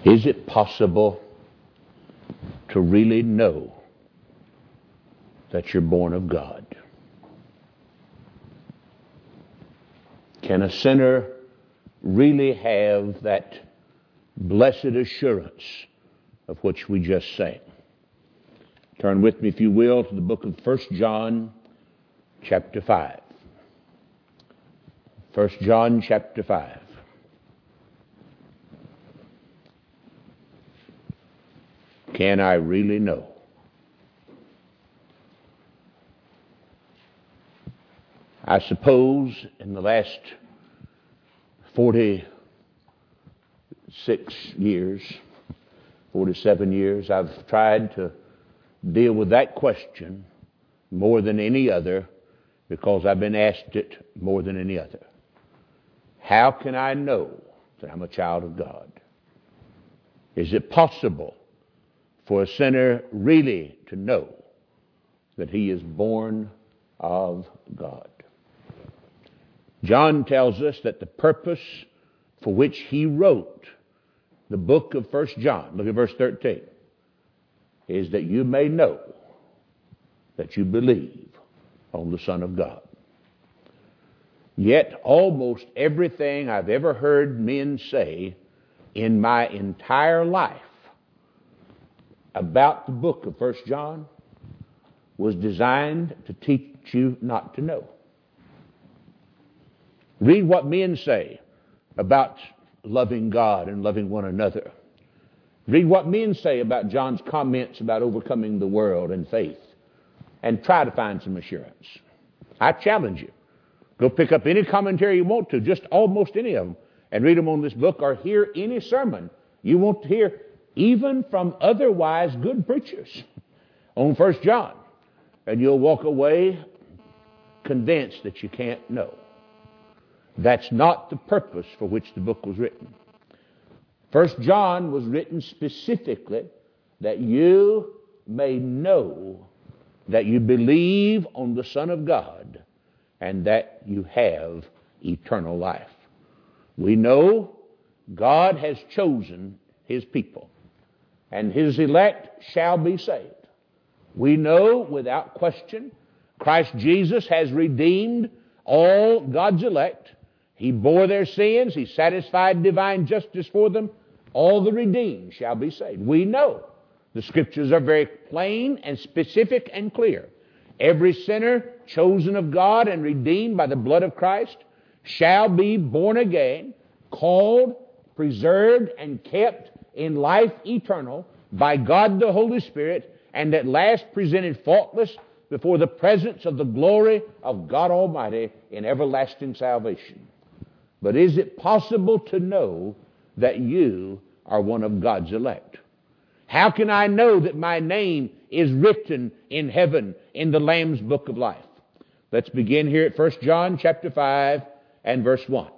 Is it possible to really know that you're born of God? Can a sinner really have that blessed assurance of which we just sang? Turn with me, if you will, to the book of 1 John chapter 5. 1 John chapter 5. Can I really know? I suppose in the last 46 years, 47 years, I've tried to deal with that question more than any other because I've been asked it more than any other. How can I know that I'm a child of God? Is it possible for a sinner really to know that he is born of God? John tells us that the purpose for which he wrote the book of 1 John, look at verse 13, is that you may know that you believe on the Son of God. Yet almost everything I've ever heard men say in my entire life about the book of 1 John was designed to teach you not to know. Read what men say about loving God and loving one another. Read what men say about John's comments about overcoming the world and faith, and try to find some assurance. I challenge you. Go pick up any commentary you want to, just almost any of them, and read them on this book, or hear any sermon you want to hear, even from otherwise good preachers on 1 John, and you'll walk away convinced that you can't know. That's not the purpose for which the book was written. 1 John was written specifically that you may know that you believe on the Son of God and that you have eternal life. We know God has chosen His people, and His elect shall be saved. We know without question Christ Jesus has redeemed all God's elect. He bore their sins. He satisfied divine justice for them. All the redeemed shall be saved. We know the Scriptures are very plain and specific and clear. Every sinner chosen of God and redeemed by the blood of Christ shall be born again, called, preserved, and kept in life eternal by God the Holy Spirit, and at last presented faultless before the presence of the glory of God Almighty in everlasting salvation. But is it possible to know that you are one of God's elect? How can I know that my name is written in heaven in the Lamb's book of life? Let's begin here at 1 John chapter 5 and verse 1.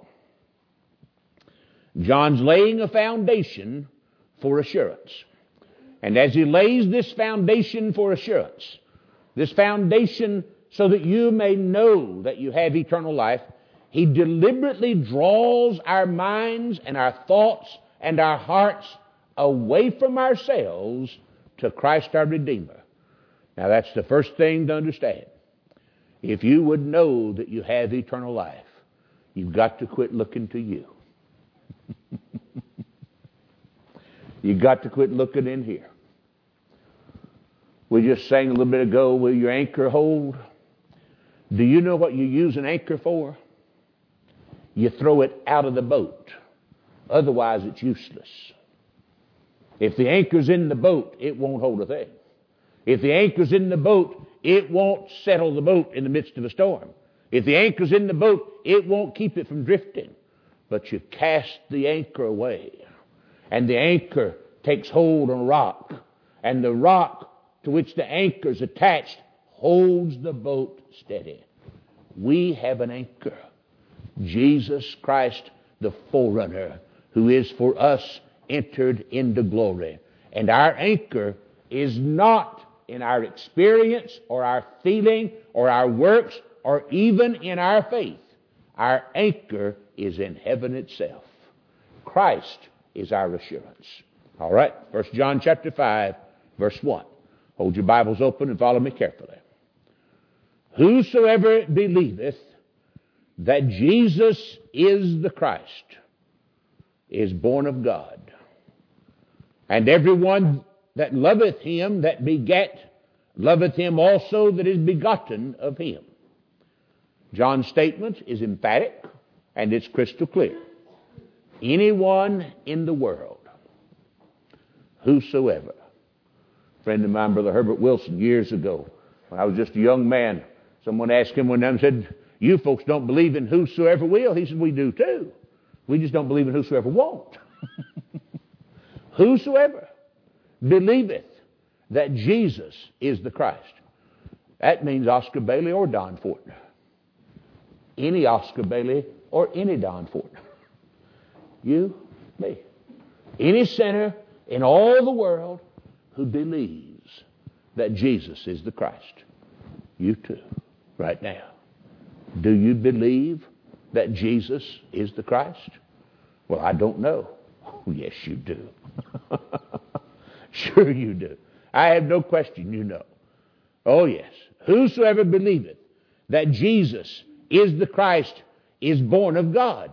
John's laying a foundation for assurance. And as he lays this foundation for assurance, this foundation so that you may know that you have eternal life, he deliberately draws our minds and our thoughts and our hearts away from ourselves to Christ our Redeemer. Now that's the first thing to understand. If you would know that you have eternal life, you've got to quit looking to you. You've got to quit looking in here. We just sang a little bit ago, will your anchor hold? Do you know what you use an anchor for? You throw it out of the boat. Otherwise, it's useless. If the anchor's in the boat, it won't hold a thing. If the anchor's in the boat, it won't settle the boat in the midst of a storm. If the anchor's in the boat, it won't keep it from drifting. But you cast the anchor away, and the anchor takes hold on a rock, and the rock to which the anchor's attached holds the boat steady. We have an anchor. Jesus Christ, the forerunner, who is for us entered into glory. And our anchor is not in our experience or our feeling or our works or even in our faith. Our anchor is in heaven itself. Christ is our assurance. All right, 1 John chapter 5, verse 1. Hold your Bibles open and follow me carefully. Whosoever believeth that Jesus is the Christ is born of God. And everyone that loveth him that begat, loveth him also that is begotten of him. John's statement is emphatic and it's crystal clear. Anyone in the world, whosoever. A friend of mine, Brother Herbert Wilson, years ago, when I was just a young man, someone asked him one time and said, "You folks don't believe in whosoever will?" He said, "We do too. We just don't believe in whosoever won't." Whosoever believeth that Jesus is the Christ. That means Oscar Bailey or Don Fortner. Any Oscar Bailey or any Don Fortner. You, me. Any sinner in all the world who believes that Jesus is the Christ. You too, right now. Do you believe that Jesus is the Christ? Well, I don't know. Oh, yes, you do. Sure you do. I have no question you know. Oh, yes. Whosoever believeth that Jesus is the Christ is born of God.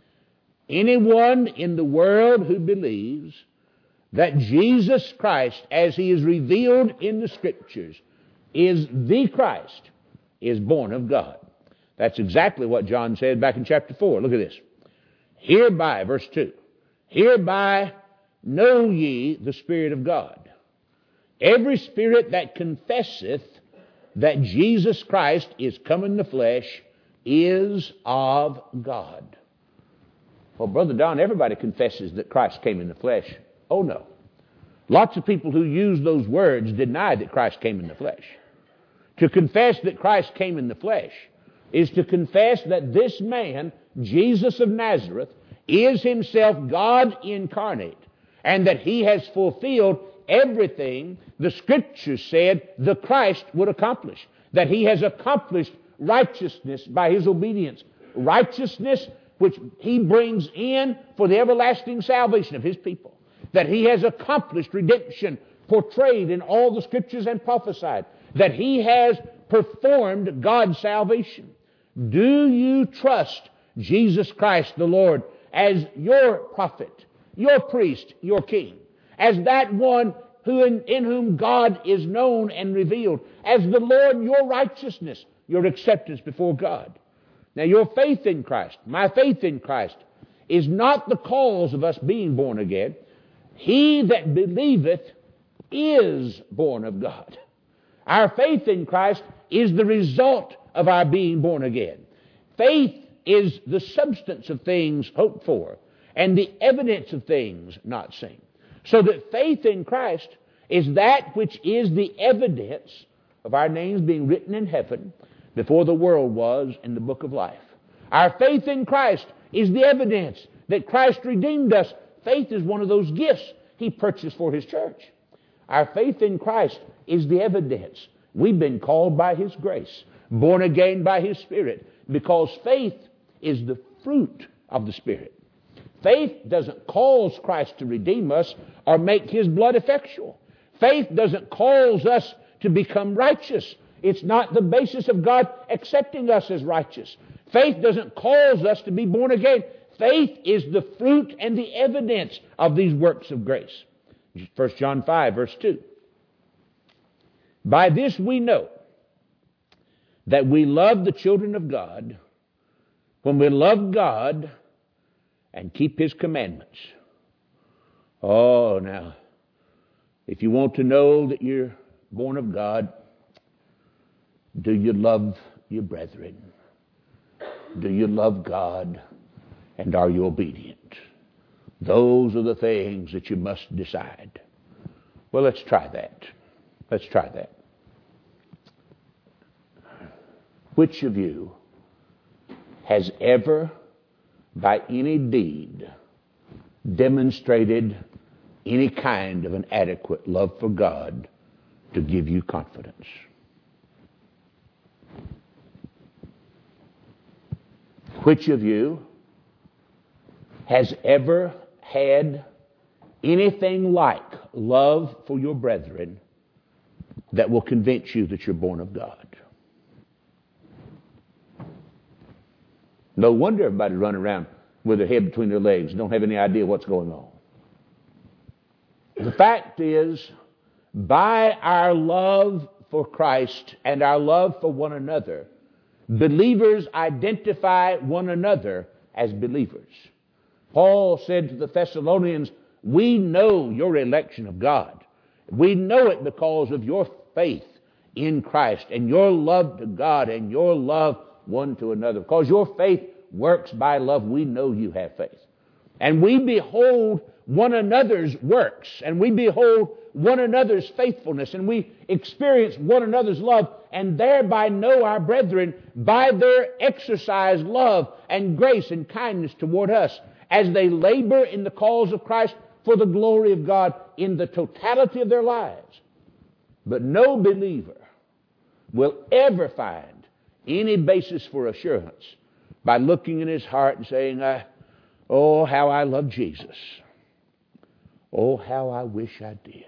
Anyone in the world who believes that Jesus Christ, as he is revealed in the Scriptures, is the Christ, is born of God. That's exactly what John said back in chapter 4. Look at this. Hereby, verse 2, hereby know ye the Spirit of God. Every spirit that confesseth that Jesus Christ is come in the flesh is of God. Well, Brother Don, everybody confesses that Christ came in the flesh. Oh, no. Lots of people who use those words deny that Christ came in the flesh. To confess that Christ came in the flesh is to confess that this man, Jesus of Nazareth, is himself God incarnate, and that he has fulfilled everything the Scriptures said the Christ would accomplish. That he has accomplished righteousness by his obedience. Righteousness which he brings in for the everlasting salvation of his people. That he has accomplished redemption portrayed in all the Scriptures and prophesied. That he has performed God's salvation. Do you trust Jesus Christ the Lord as your prophet, your priest, your king, as that one in whom God is known and revealed, as the Lord your righteousness, your acceptance before God? Now your faith in Christ, my faith in Christ, is not the cause of us being born again. He that believeth is born of God. Our faith in Christ is the result of our being born again. Faith is the substance of things hoped for and the evidence of things not seen. So that faith in Christ is that which is the evidence of our names being written in heaven before the world was in the book of life. Our faith in Christ is the evidence that Christ redeemed us. Faith is one of those gifts he purchased for his church. Our faith in Christ is the evidence we've been called by his grace, born again by his Spirit, because faith is the fruit of the Spirit. Faith doesn't cause Christ to redeem us or make his blood effectual. Faith doesn't cause us to become righteous. It's not the basis of God accepting us as righteous. Faith doesn't cause us to be born again. Faith is the fruit and the evidence of these works of grace. 1 John 5, verse 2. By this we know that we love the children of God when we love God and keep his commandments. Oh, now, if you want to know that you're born of God, do you love your brethren? Do you love God? And are you obedient? Those are the things that you must decide. Well, let's try that. Let's try that. Which of you has ever, by any deed, demonstrated any kind of an adequate love for God to give you confidence? Which of you has ever had anything like love for your brethren that will convince you that you're born of God. No wonder everybody running around with their head between their legs, don't have any idea what's going on. The fact is, by our love for Christ and our love for one another, believers identify one another as believers. Paul said to the Thessalonians, we know your election of God. We know it because of your faith in Christ and your love to God and your love one to another. Because your faith works by love, we know you have faith. And we behold one another's works, and we behold one another's faithfulness, and we experience one another's love, and thereby know our brethren by their exercised love and grace and kindness toward us as they labor in the cause of Christ for the glory of God in the totality of their lives. But no believer will ever find any basis for assurance by looking in his heart and saying, oh, how I love Jesus. Oh, how I wish I did.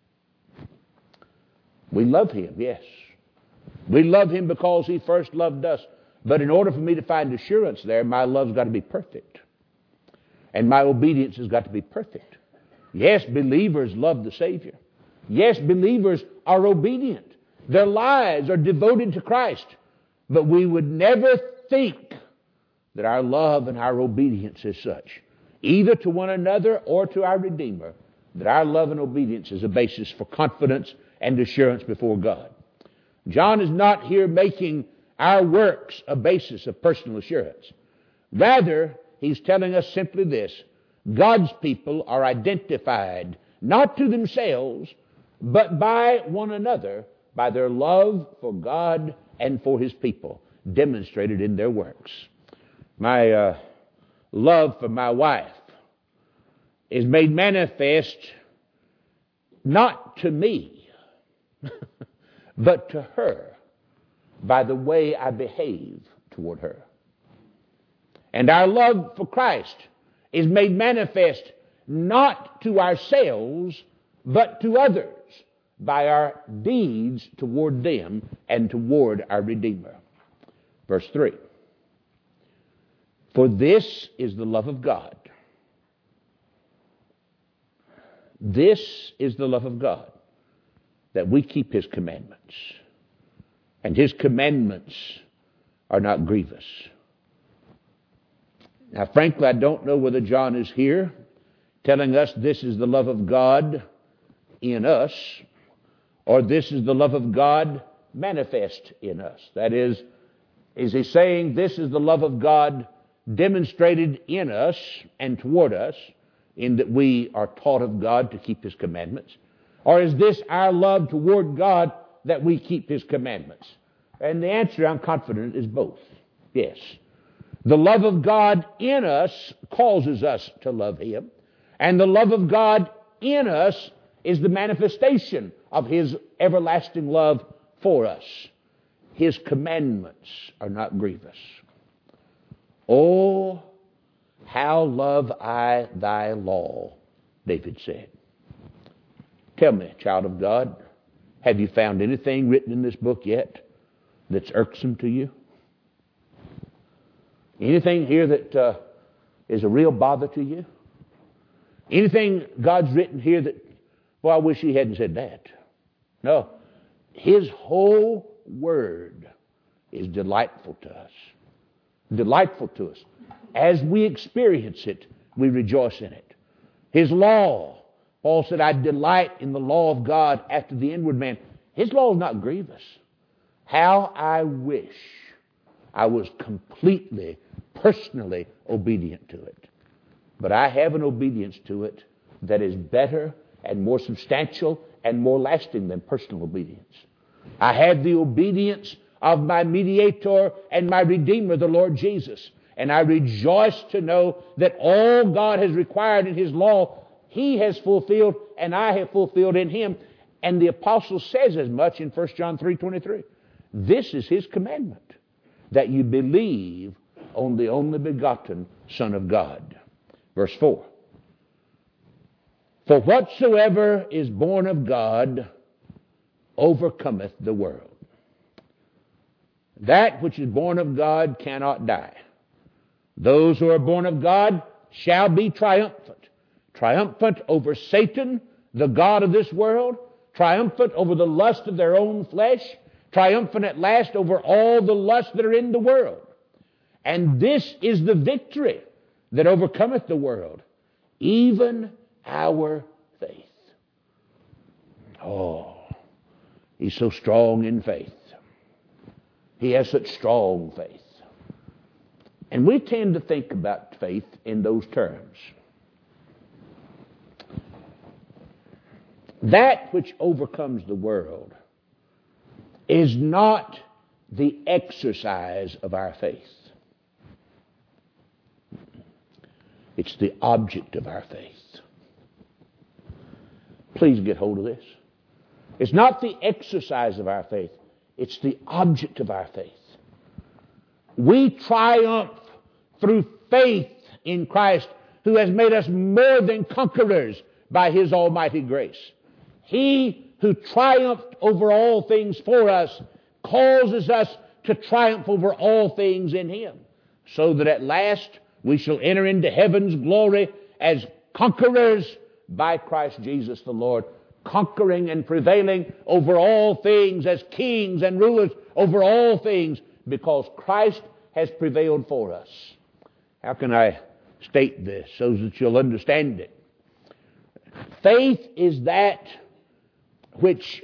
We love him, yes. We love him because he first loved us. But in order for me to find assurance there, my love's got to be perfect. And my obedience has got to be perfect. Yes, believers love the Savior. Yes, believers are obedient. Their lives are devoted to Christ. But we would never think that our love and our obedience is such, either to one another or to our Redeemer, that our love and obedience is a basis for confidence and assurance before God. John is not here making our works a basis of personal assurance. Rather, he's telling us simply this: God's people are identified not to themselves, but by one another, by their love for God and for his people, demonstrated in their works. My love for my wife is made manifest not to me, but to her by the way I behave toward her. And our love for Christ is made manifest not to ourselves, but to others by our deeds toward them and toward our Redeemer. Verse 3. For this is the love of God. This is the love of God, that we keep his commandments. And his commandments are not grievous. Now, frankly, I don't know whether John is here telling us this is the love of God in us, or this is the love of God manifest in us. That is he saying this is the love of God demonstrated in us and toward us, in that we are taught of God to keep his commandments? Or is this our love toward God that we keep his commandments? And the answer, I'm confident, is both. Yes. The love of God in us causes us to love him, and the love of God in us is the manifestation of his everlasting love for us. His commandments are not grievous. Oh, how love I thy law, David said. Tell me, child of God, have you found anything written in this book yet that's irksome to you? Anything here that is a real bother to you? Anything God's written here that, well, I wish he hadn't said that? No. His whole word is delightful to us. Delightful to us. As we experience it, we rejoice in it. His law, Paul said, I delight in the law of God after the inward man. His law is not grievous. How I wish I was completely, personally obedient to it. But I have an obedience to it that is better and more substantial and more lasting than personal obedience. I have the obedience of my mediator and my Redeemer, the Lord Jesus. And I rejoice to know that all God has required in his law, he has fulfilled and I have fulfilled in him. And the apostle says as much in 1 John 3:23. This is his commandment, that you believe on the only begotten Son of God. Verse 4. For whatsoever is born of God overcometh the world. That which is born of God cannot die. Those who are born of God shall be triumphant. Triumphant over Satan, the god of this world. Triumphant over the lust of their own flesh. Triumphant at last over all the lusts that are in the world. And this is the victory that overcometh the world, even our faith. Oh, he's so strong in faith. He has such strong faith. And we tend to think about faith in those terms. That which overcomes the world is not the exercise of our faith. It's the object of our faith. Please get hold of this. It's not the exercise of our faith. It's the object of our faith. We triumph through faith in Christ, who has made us more than conquerors by His almighty grace. He who triumphed over all things for us causes us to triumph over all things in Him, so that at last we shall enter into heaven's glory as conquerors by Christ Jesus the Lord, conquering and prevailing over all things as kings and rulers over all things, because Christ has prevailed for us. How can I state this so that you'll understand it? Faith is that which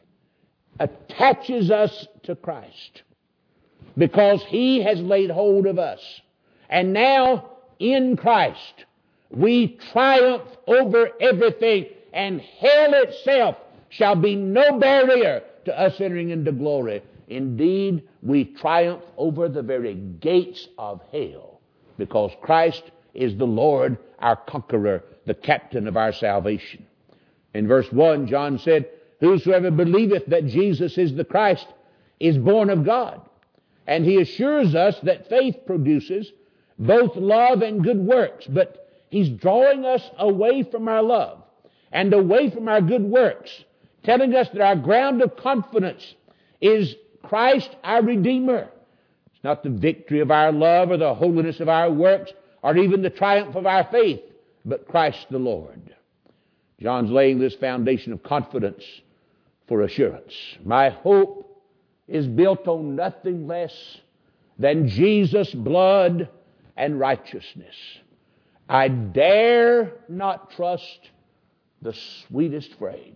attaches us to Christ, because He has laid hold of us. And now in Christ we triumph over everything, and hell itself shall be no barrier to us entering into glory. Indeed, we triumph over the very gates of hell, because Christ is the Lord, our conqueror, the captain of our salvation. In verse 1, John said, whosoever believeth that Jesus is the Christ is born of God. And he assures us that faith produces both love and good works, but he's drawing us away from our love and away from our good works, telling us that our ground of confidence is Christ our Redeemer. It's not the victory of our love or the holiness of our works or even the triumph of our faith, but Christ the Lord. John's laying this foundation of confidence for assurance. My hope is built on nothing less than Jesus' blood and righteousness. I dare not trust the sweetest frame,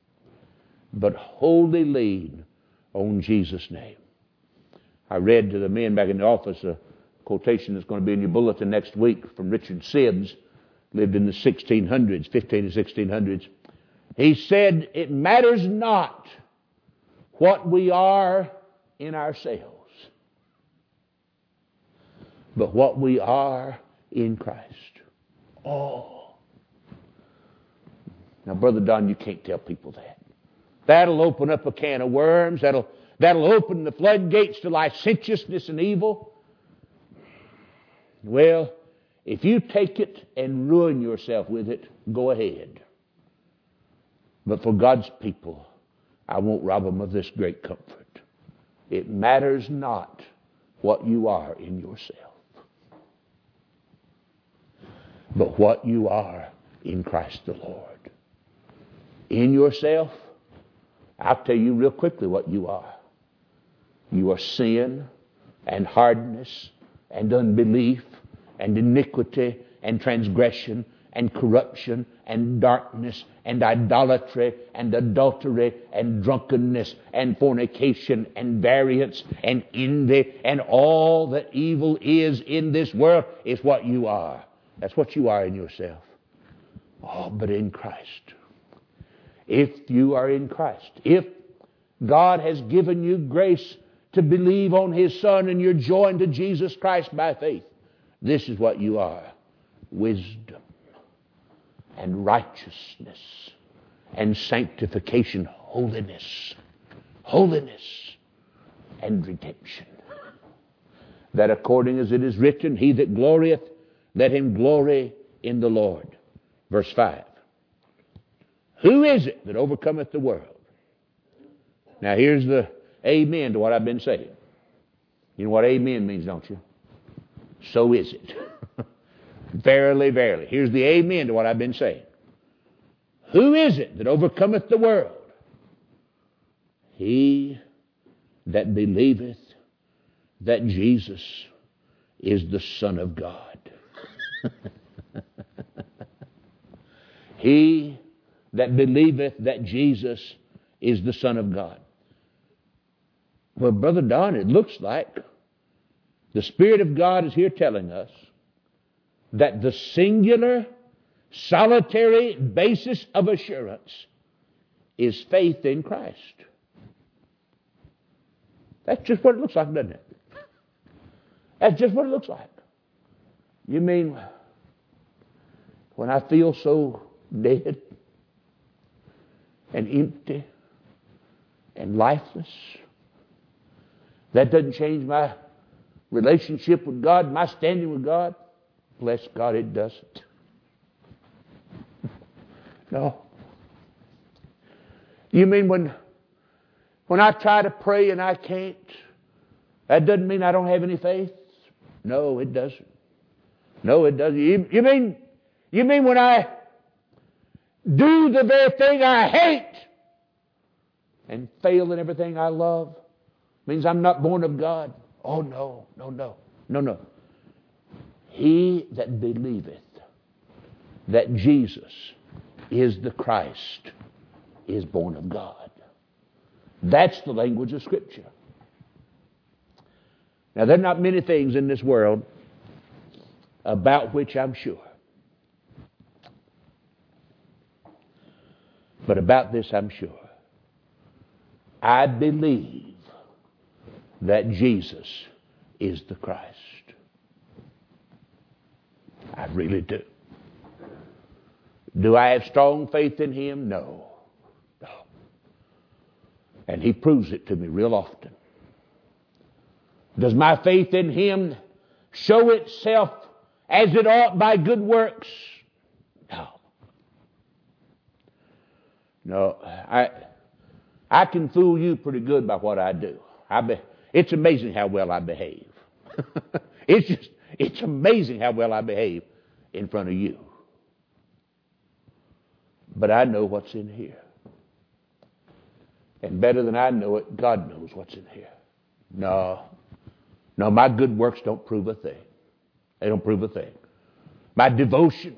but wholly lean on Jesus' name. I read to the men back in the office a quotation that's going to be in your bulletin next week from Richard Sibbs, lived in the 1600s, 15 and 1600s. He said, it matters not what we are in ourselves, but what we are in Christ. Oh. Now, Brother Don, you can't tell people that. That'll open up a can of worms. That'll open the floodgates to licentiousness and evil. Well, if you take it and ruin yourself with it, go ahead. But for God's people, I won't rob them of this great comfort. It matters not what you are in yourself, but what you are in Christ the Lord. In yourself, I'll tell you real quickly what you are. You are sin and hardness and unbelief and iniquity and transgression and corruption and darkness and idolatry and adultery and drunkenness and fornication and variance and envy, and all that evil is in this world is what you are. That's what you are in yourself. Oh, but in Christ. If you are in Christ, if God has given you grace to believe on His Son and you're joined to Jesus Christ by faith, this is what you are. Wisdom and righteousness and sanctification, holiness and redemption. That according as it is written, he that glorieth, let him glory in the Lord. Verse 5. Who is it that overcometh the world? Now here's the amen to what I've been saying. You know what amen means, don't you? So is it. Verily, verily. Here's the amen to what I've been saying. Who is it that overcometh the world? He that believeth that Jesus is the Son of God. He that believeth that Jesus is the Son of God. Well, Brother Don, it looks like the Spirit of God is here telling us that the singular, solitary basis of assurance is faith in Christ. That's just what it looks like, doesn't it? That's just what it looks like. You mean when I feel so dead and empty and lifeless, that doesn't change my relationship with God, my standing with God? Bless God, it doesn't. No. You mean when I try to pray and I can't, that doesn't mean I don't have any faith? No, it doesn't. No, it doesn't. You mean when I do the very thing I hate and fail in everything I love, means I'm not born of God? Oh, no, no, no, no, no. He that believeth that Jesus is the Christ is born of God. That's the language of Scripture. Now, there are not many things in this world about which I'm sure. But about this I'm sure. I believe that Jesus is the Christ. I really do. Do I have strong faith in Him? No. No. And He proves it to me real often. Does my faith in Him show itself as it ought by good works? No. No. I can fool you pretty good by what I do. It's amazing how well I behave. It's amazing how well I behave in front of you. But I know what's in here. And better than I know it, God knows what's in here. No, my good works don't prove a thing. They don't prove a thing. My devotion,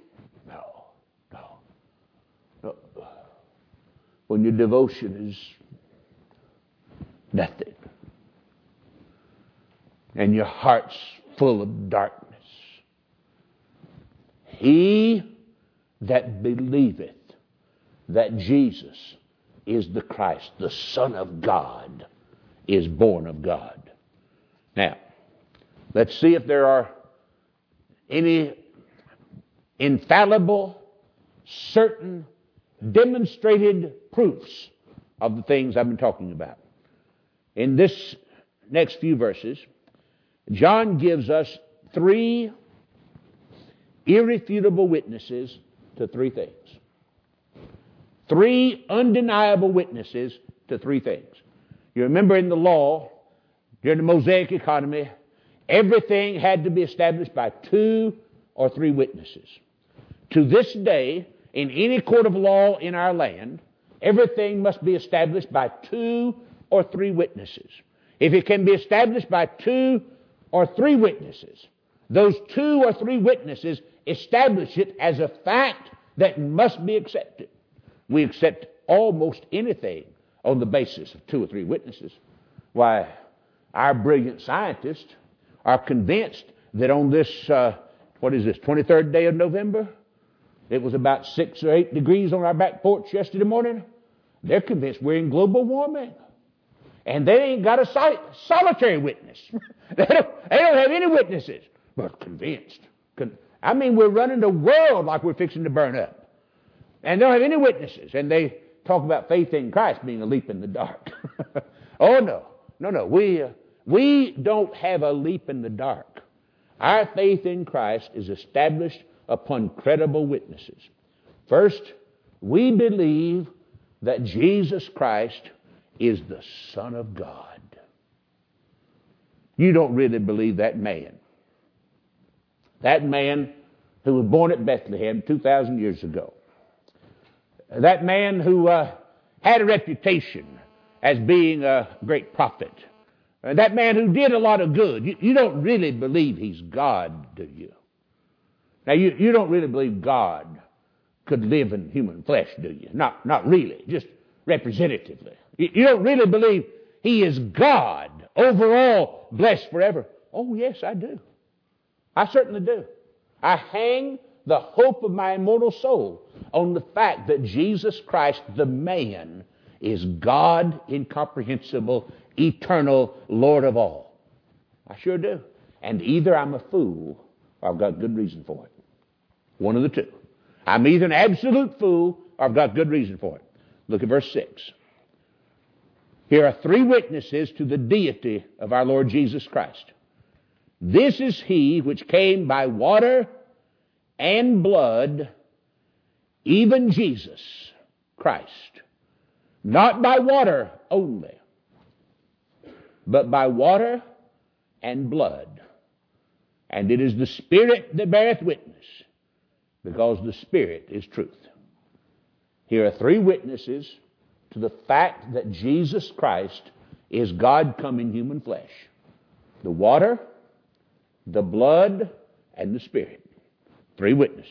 no. When your devotion is nothing, and your heart's full of darkness, he that believeth that Jesus is the Christ, the Son of God, is born of God. Now, let's see if there are any infallible, certain, demonstrated proofs of the things I've been talking about. In this next few verses, John gives us 3 irrefutable witnesses to 3 things. 3 undeniable witnesses to 3 things. You remember in the law, during the Mosaic economy, everything had to be established by 2 or 3 witnesses. To this day, in any court of law in our land, everything must be established by 2 or 3 witnesses. If it can be established by 2 or 3 witnesses, those 2 or 3 witnesses establish it as a fact that must be accepted. We accept almost anything on the basis of 2 or 3 witnesses. Why, our brilliant scientists are convinced that on this, 23rd day of November, it was about 6 or 8 degrees on our back porch yesterday morning. They're convinced we're in global warming. And they ain't got a solitary witness. They don't have any witnesses, but convinced. We're running the world like we're fixing to burn up. And they don't have any witnesses. And they talk about faith in Christ being a leap in the dark. Oh, no. We don't have a leap in the dark. Our faith in Christ is established upon credible witnesses. First, We believe that Jesus Christ is the Son of God. You don't really believe that man. That man who was born at Bethlehem 2,000 years ago. That man who had a reputation as being a great prophet. That man who did a lot of good. You don't really believe he's God, do you? Now, you don't really believe God could live in human flesh, do you? Not really, just representatively. You don't really believe he is God, overall, blessed forever. Oh, yes, I do. I certainly do. I hang the hope of my immortal soul on the fact that Jesus Christ, the man, is God, incomprehensible, eternal, Lord of all. I sure do. And either I'm a fool or I've got good reason for it. One of the two. I'm either an absolute fool or I've got good reason for it. Look at verse 6. Here are three witnesses to the deity of our Lord Jesus Christ. This is he which came by water and blood, even Jesus Christ. Not by water only, but by water and blood. And it is the Spirit that beareth witness, because the Spirit is truth. Here are three witnesses to the fact that Jesus Christ is God come in human flesh. The water, the blood, and the Spirit. Three witnesses.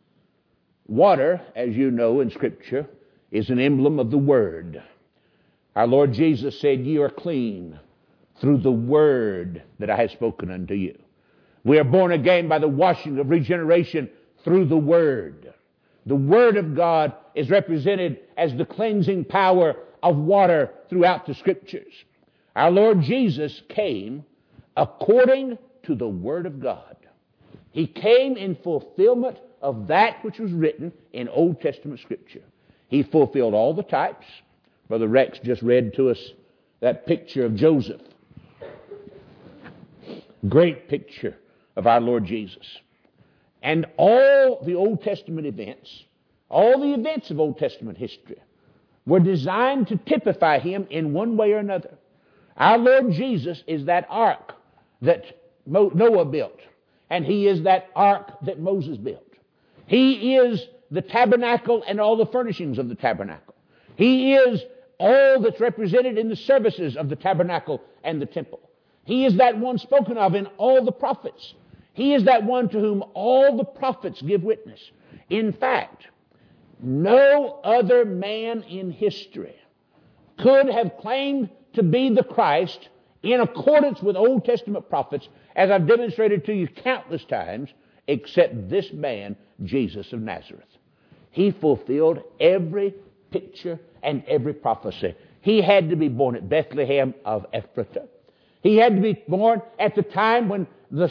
Water, as you know in Scripture, is an emblem of the Word. Our Lord Jesus said, "Ye are clean through the Word that I have spoken unto you." We are born again by the washing of regeneration through the Word. The Word of God is represented as the cleansing power of water throughout the Scriptures. Our Lord Jesus came according to the Word of God. He came in fulfillment of that which was written in Old Testament Scripture. He fulfilled all the types. Brother Rex just read to us that picture of Joseph. Great picture of our Lord Jesus. And all the Old Testament events, all the events of Old Testament history, were designed to typify him in one way or another. Our Lord Jesus is that ark that Noah built, and he is that ark that Moses built. He is the tabernacle and all the furnishings of the tabernacle. He is all that's represented in the services of the tabernacle and the temple. He is that one spoken of in all the prophets. He is that one to whom all the prophets give witness. In fact, no other man in history could have claimed to be the Christ in accordance with Old Testament prophets, as I've demonstrated to you countless times, except this man, Jesus of Nazareth. He fulfilled every picture and every prophecy. He had to be born at Bethlehem of Ephratah. He had to be born at the time when the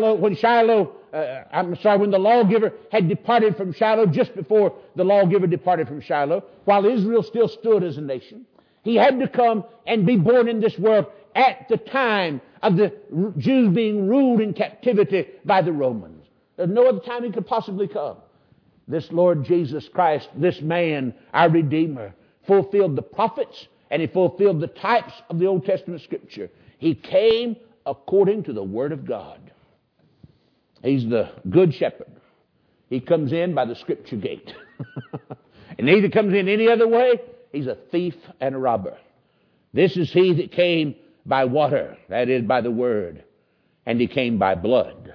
lawgiver had departed from Shiloh, just before the lawgiver departed from Shiloh, while Israel still stood as a nation. He had to come and be born in this world at the time of the Jews being ruled in captivity by the Romans. There's no other time he could possibly come. This Lord Jesus Christ, this man, our Redeemer, fulfilled the prophets and he fulfilled the types of the Old Testament Scripture. He came according to the Word of God. He's the Good Shepherd. He comes in by the Scripture gate. And he that comes in any other way, he's a thief and a robber. This is he that came by water, that is, by the Word, and he came by blood.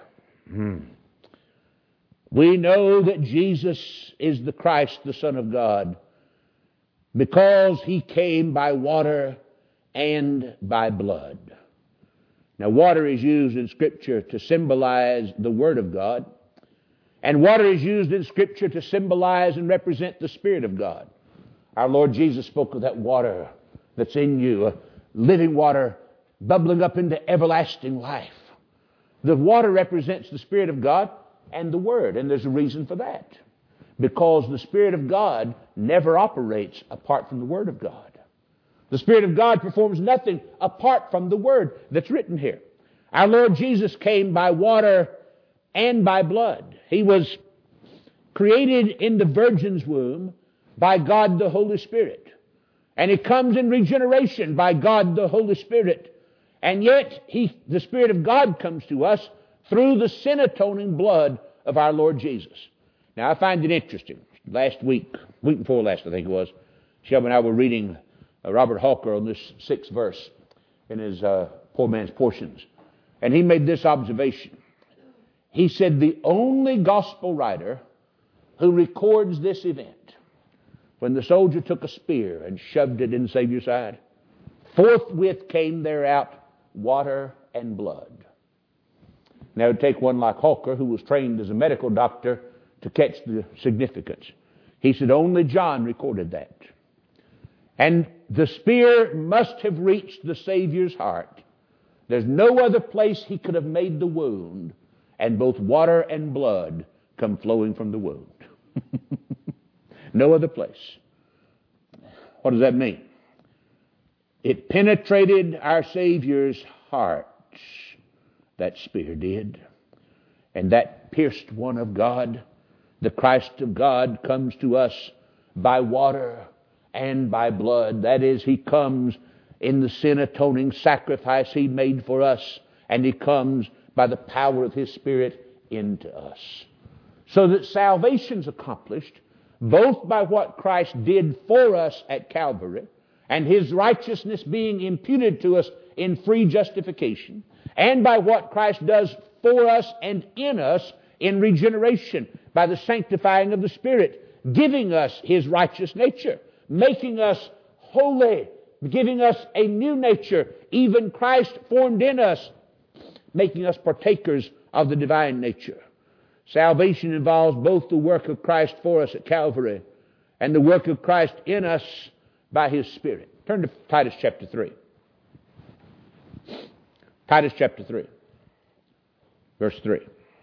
We know that Jesus is the Christ, the Son of God, because he came by water and by blood. Now, water is used in Scripture to symbolize the Word of God, and water is used in Scripture to symbolize and represent the Spirit of God. Our Lord Jesus spoke of that water that's in you, living water bubbling up into everlasting life. The water represents the Spirit of God and the Word, and there's a reason for that. Because the Spirit of God never operates apart from the Word of God. The Spirit of God performs nothing apart from the Word that's written here. Our Lord Jesus came by water and by blood. He was created in the Virgin's womb by God the Holy Spirit. And He comes in regeneration by God the Holy Spirit. And yet, the Spirit of God comes to us through the sin-atoning blood of our Lord Jesus. Now, I find it interesting. Last week before last, I think it was, Shelby and I were reading Robert Hawker on this 6th verse in his Poor Man's Portions. And he made this observation. He said, the only gospel writer who records this event, when the soldier took a spear and shoved it in the Savior's side, forthwith came there out water and blood. Now, it would take one like Hawker, who was trained as a medical doctor, to catch the significance. He said only John recorded that. And the spear must have reached the Savior's heart. There's no other place he could have made the wound, and both water and blood come flowing from the wound. No other place. What does that mean? It penetrated our Savior's heart. That spear did. And that pierced one of God. The Christ of God comes to us by water and by blood. That is, He comes in the sin-atoning sacrifice He made for us, and He comes by the power of His Spirit into us. So that salvation's accomplished both by what Christ did for us at Calvary, and His righteousness being imputed to us in free justification, and by what Christ does for us and in us in regeneration, by the sanctifying of the Spirit, giving us His righteous nature, making us holy, giving us a new nature, even Christ formed in us, making us partakers of the divine nature. Salvation involves both the work of Christ for us at Calvary and the work of Christ in us by His Spirit. Turn to Titus chapter 3. Titus chapter 3, verse 3.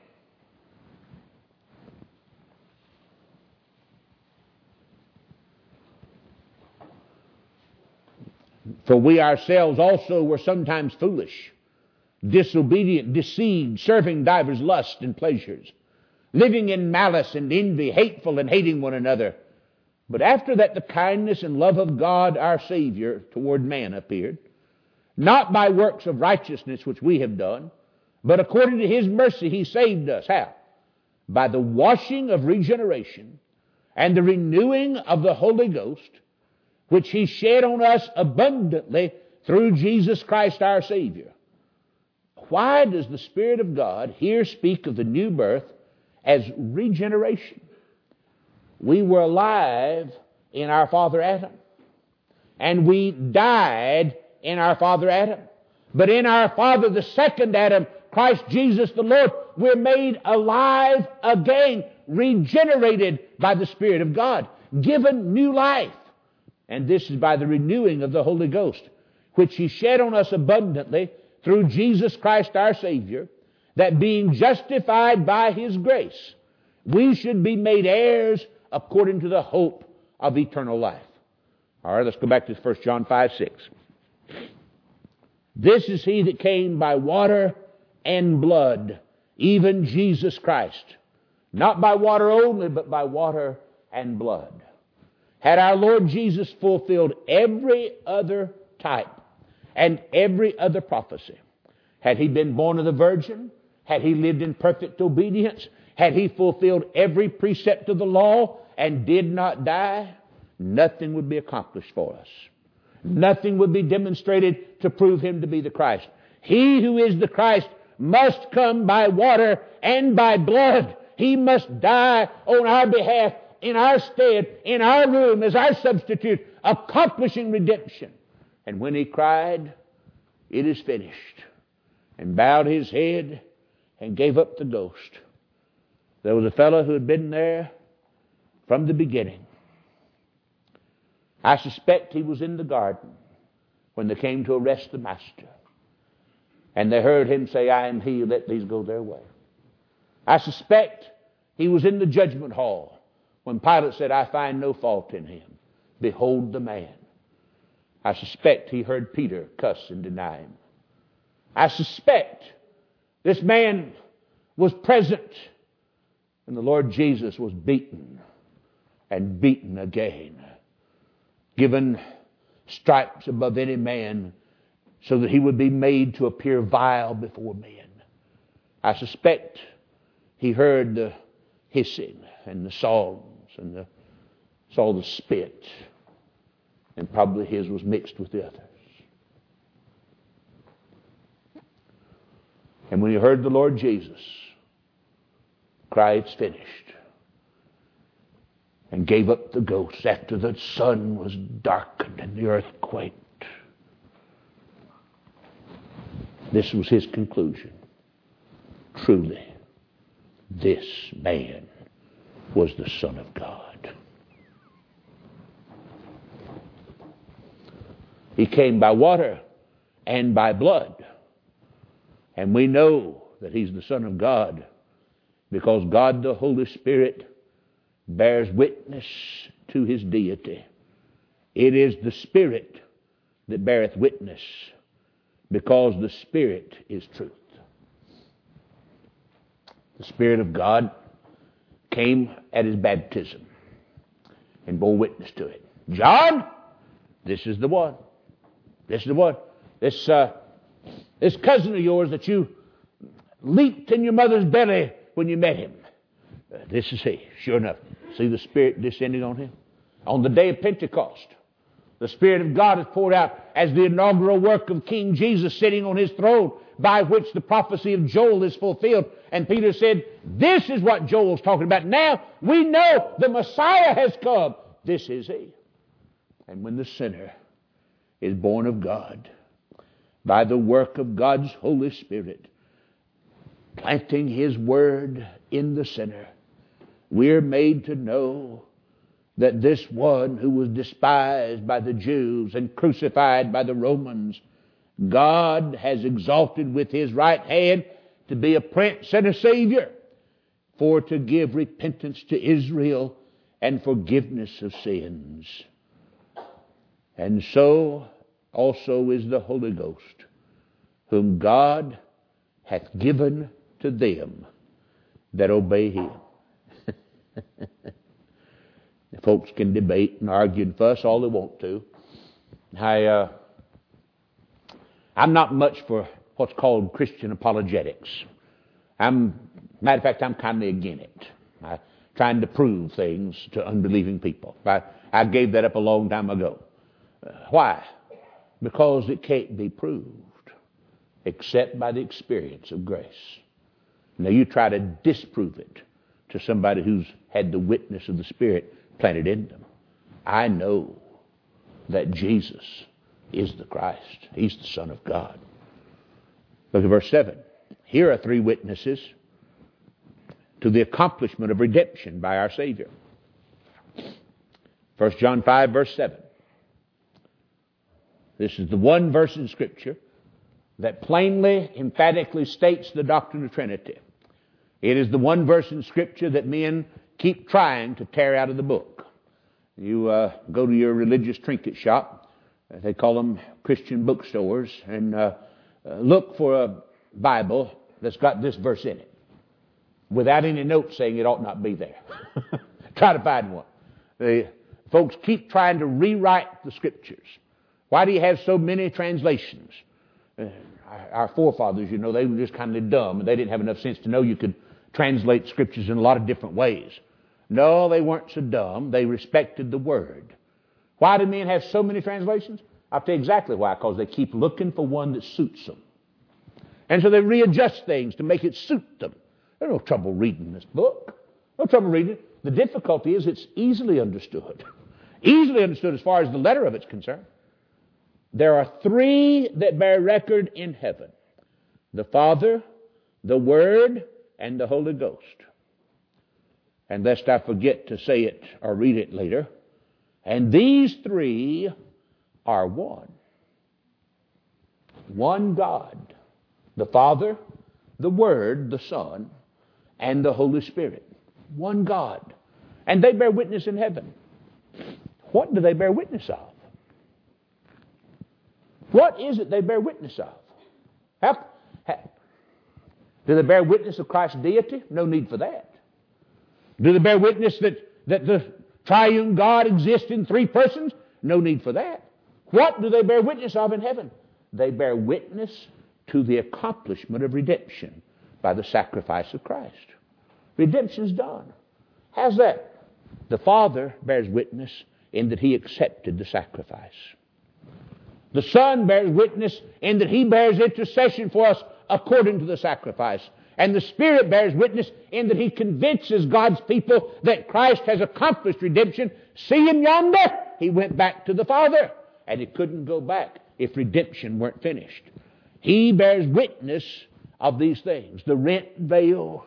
For we ourselves also were sometimes foolish, disobedient, deceived, serving divers lusts and pleasures, living in malice and envy, hateful and hating one another. But after that the kindness and love of God our Savior toward man appeared, not by works of righteousness which we have done, but according to His mercy He saved us. How? By the washing of regeneration and the renewing of the Holy Ghost, which He shed on us abundantly through Jesus Christ our Savior. Why does the Spirit of God here speak of the new birth as regeneration? We were alive in our father Adam, and we died in our father Adam. But in our father, the second Adam, Christ Jesus the Lord, we're made alive again, regenerated by the Spirit of God, given new life. And this is by the renewing of the Holy Ghost, which He shed on us abundantly through Jesus Christ our Savior, that being justified by His grace, we should be made heirs according to the hope of eternal life. All right, let's go back to 1 John 5:6. This is He that came by water and blood, even Jesus Christ. Not by water only, but by water and blood. Had our Lord Jesus fulfilled every other type and every other prophecy, had He been born of the Virgin, had He lived in perfect obedience, had He fulfilled every precept of the law and did not die, nothing would be accomplished for us. Nothing would be demonstrated to prove Him to be the Christ. He who is the Christ must come by water and by blood. He must die on our behalf, in our stead, in our room, as our substitute, accomplishing redemption. And when He cried, "It is finished," and bowed His head and gave up the ghost, there was a fellow who had been there from the beginning. I suspect he was in the garden when they came to arrest the Master. And they heard Him say, "I am He, let these go their way." I suspect he was in the judgment hall when Pilate said, "I find no fault in Him. Behold the man." I suspect he heard Peter cuss and deny Him. I suspect this man was present when the Lord Jesus was beaten and beaten again, given stripes above any man, so that he would be made to appear vile before men. I suspect he heard the hissing and the songs and saw the spit, and probably his was mixed with the others. And when he heard the Lord Jesus cry, "It's finished," and gave up the ghost after the sun was darkened and the earth quaked, this was his conclusion. Truly, this man was the Son of God. He came by water and by blood. And we know that he's the Son of God because God the Holy Spirit bears witness to his deity. It is the Spirit that beareth witness, because the Spirit is truth. The Spirit of God came at his baptism and bore witness to it. John, this is the one. This is the one. This cousin of yours that you leaped in your mother's belly when you met him. This is he. Sure enough. See the Spirit descending on him? On the day of Pentecost, the Spirit of God is poured out as the inaugural work of King Jesus sitting on his throne, by which the prophecy of Joel is fulfilled. And Peter said, this is what Joel's talking about. Now we know the Messiah has come. This is he. And when the sinner is born of God, by the work of God's Holy Spirit, planting his word in the sinner, we're made to know that this one who was despised by the Jews and crucified by the Romans, God has exalted with his right hand to be a prince and a savior, for to give repentance to Israel and forgiveness of sins. And so also is the Holy Ghost, whom God hath given to them that obey him. The folks can debate and argue and fuss all they want to. I'm not much for what's called Christian apologetics. Matter of fact, I'm kind of against it. Trying to prove things to unbelieving people. I gave that up a long time ago. Why? Because it can't be proved except by the experience of grace. Now you try to disprove it to somebody who's had the witness of the Spirit planted in them. I know that Jesus is the Christ. He's the Son of God. Look at verse 7. Here are three witnesses to the accomplishment of redemption by our Savior. 1 John 5, verse 7. This is the one verse in Scripture that plainly, emphatically states the doctrine of Trinity. It is the one verse in Scripture that men keep trying to tear out of the book. You go to your religious trinket shop, they call them Christian bookstores, and look for a Bible that's got this verse in it, without any note saying it ought not be there. Try to find one. The folks keep trying to rewrite the Scriptures. Why do you have so many translations? Our forefathers, you know, they were just kind of dumb, and they didn't have enough sense to know you could translate Scriptures in a lot of different ways. No, they weren't so dumb. They respected the Word. Why do men have so many translations? I'll tell you exactly why. Because they keep looking for one that suits them. And so they readjust things to make it suit them. There's no trouble reading this book. No trouble reading it. The difficulty is it's easily understood. Easily understood as far as the letter of it's concerned. There are three that bear record in heaven: the Father, the Word, and the Holy Ghost. And lest I forget to say it or read it later, and these three are one. One God. The Father, the Word, the Son, and the Holy Spirit. One God. And they bear witness in heaven. What do they bear witness of? What is it they bear witness of? Do they bear witness of Christ's deity? No need for that. Do they bear witness that the triune God exists in three persons? No need for that. What do they bear witness of in heaven? They bear witness to the accomplishment of redemption by the sacrifice of Christ. Redemption's done. How's that? The Father bears witness in that He accepted the sacrifice. The Son bears witness in that He bears intercession for us according to the sacrifice. And the Spirit bears witness in that He convinces God's people that Christ has accomplished redemption. See Him yonder. He went back to the Father. And He couldn't go back if redemption weren't finished. He bears witness of these things. The rent veil.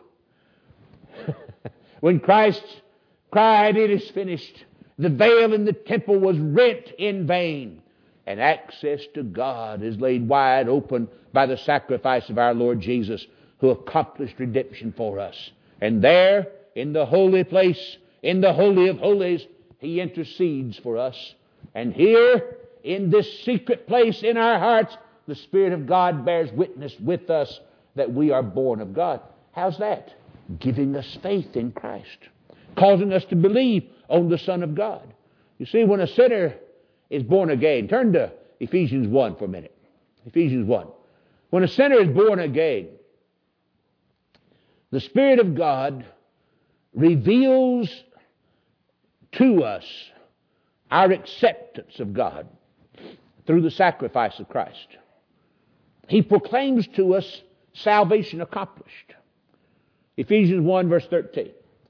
When Christ cried, "It is finished," the veil in the temple was rent in vain. And access to God is laid wide open by the sacrifice of our Lord Jesus, who accomplished redemption for us. And there, in the holy place, in the Holy of Holies, He intercedes for us. And here, in this secret place in our hearts, the Spirit of God bears witness with us that we are born of God. How's that? Giving us faith in Christ, causing us to believe on the Son of God. You see, when a sinner is born again, turn to Ephesians 1 for a minute. Ephesians 1. When a sinner is born again, the Spirit of God reveals to us our acceptance of God through the sacrifice of Christ. He proclaims to us salvation accomplished. Ephesians 1 verse 13.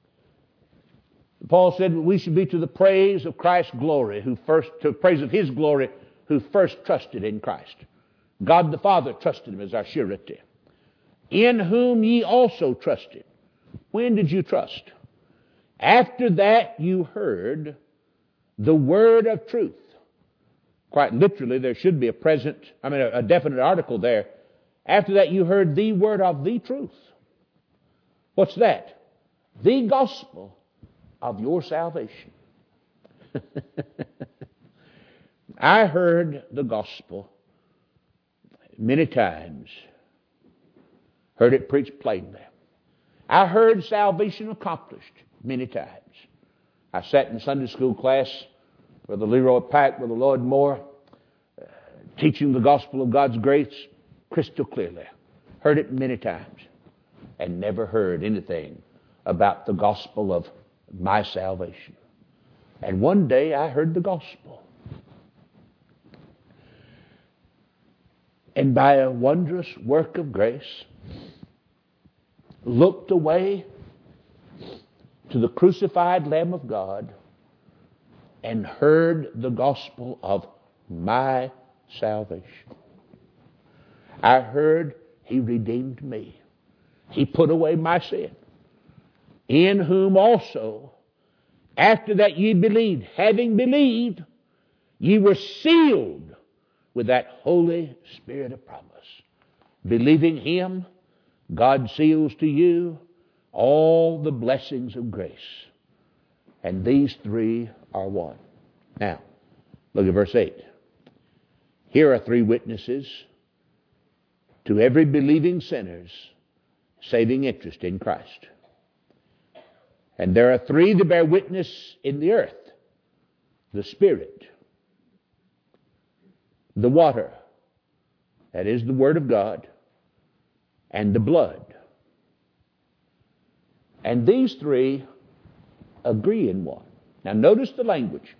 Paul said we should be to the praise of Christ's glory, to the praise of His glory, who first trusted in Christ. God the Father trusted Him as our surety. In whom ye also trusted. When did you trust? After that you heard the word of truth. Quite literally, there should be a definite article there. After that you heard the word of the truth. What's that? The gospel of your salvation. I heard the gospel many times. Heard it preached plainly. I heard salvation accomplished many times. I sat in Sunday school class with Leroy Pack, with Lloyd Moore, teaching the gospel of God's grace crystal clearly. Heard it many times and never heard anything about the gospel of my salvation. And one day I heard the gospel. And by a wondrous work of grace, looked away to the crucified Lamb of God and heard the gospel of my salvation. I heard He redeemed me. He put away my sin. In whom also, after that ye believed, having believed, ye were sealed with that Holy Spirit of promise. Believing Him, God seals to you all the blessings of grace. And these three are one. Now, look at verse 8. Here are three witnesses to every believing sinner's saving interest in Christ. And there are three that bear witness in the earth: the Spirit, the water, that is the Word of God, and the blood. And these three agree in one. Now notice the language.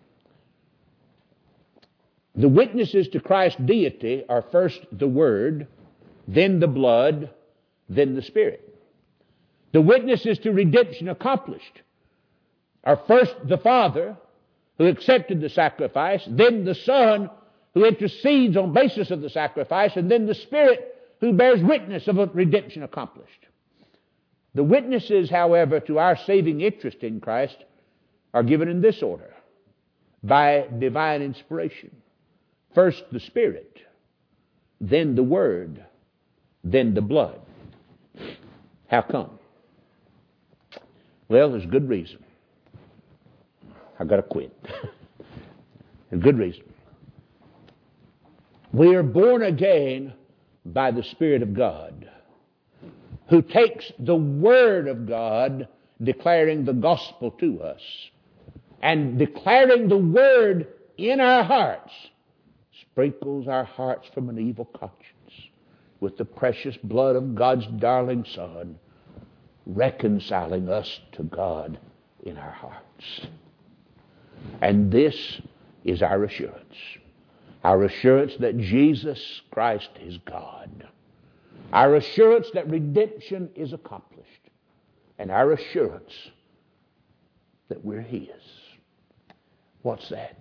The witnesses to Christ's deity are first the Word, then the blood, then the Spirit. The witnesses to redemption accomplished are first the Father, who accepted the sacrifice, then the Son, who intercedes on basis of the sacrifice, and then the Spirit, who bears witness of a redemption accomplished. The witnesses, however, to our saving interest in Christ are given in this order: by divine inspiration. First the Spirit, then the Word, then the blood. How come? Well, there's good reason. I've got to quit. There's good reason. We are born again by the Spirit of God, who takes the Word of God declaring the gospel to us and declaring the Word in our hearts sprinkles our hearts from an evil conscience with the precious blood of God's darling Son, reconciling us to God in our hearts. And this is our assurance that Jesus Christ is God, our assurance that redemption is accomplished, and our assurance that we're His. What's that?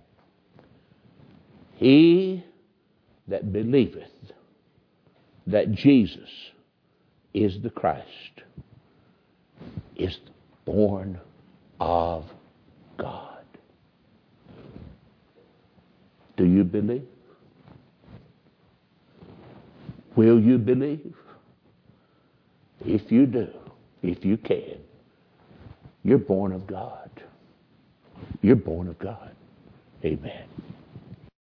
He that believeth that Jesus is the Christ is born of God. Do you believe? Will you believe? If you do, if you can, you're born of God. You're born of God. Amen.